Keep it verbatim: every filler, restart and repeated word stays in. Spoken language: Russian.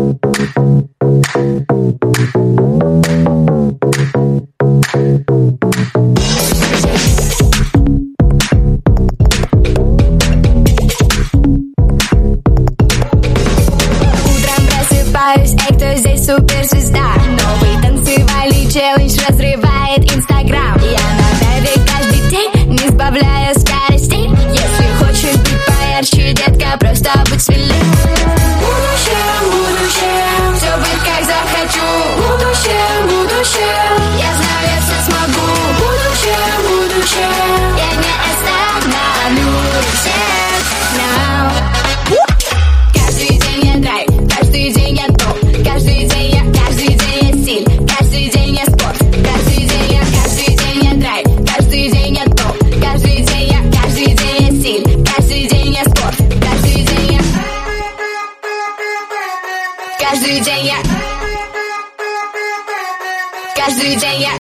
Эй, кто здесь суперзвезда? Новый танцевальный челлендж разрывает Инстаграм. Я на драйве каждый день, не сбавляя скоростей. Если хочешь быть поярче, детка, просто будь смелей. Будущее, будущее, все быть как захочу. Будущее, будущее, я знаю, я все смогу. Будущее, будущее, я не остановлюсь. Now. Каждый день я драйв, каждый день я топ. Каждый день я, каждый день я стиль, каждый день я спорт. Каждый день я, каждый день я драйв, каждый день я топ. Каждый день я, каждый день я стиль, каждый день я спорт. Каждый день я, каждый день я, каждый день я.